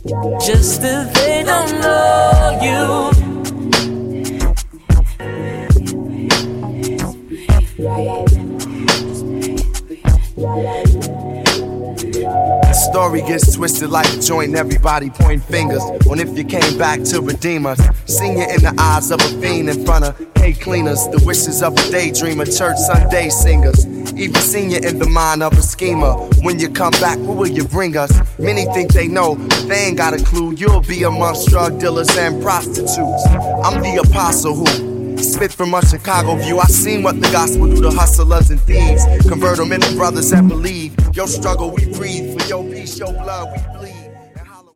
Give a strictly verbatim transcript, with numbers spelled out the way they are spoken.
just that they don't know you. The story gets twisted like a joint and everybody point fingers on if you came back to redeem us. Seen you in the eyes of a fiend in front of cake cleaners, the wishes of a daydreamer, church Sunday singers. Even seen you in the mind of a schemer. When you come back, what will you bring us? Many think they know, but they ain't got a clue. You'll be amongst drug dealers and prostitutes. I'm the apostle who spit from a Chicago view. I seen what the gospel do to hustlers and thieves. Convert them into brothers that believe. Your struggle we breathe, for your peace, your blood we bleed.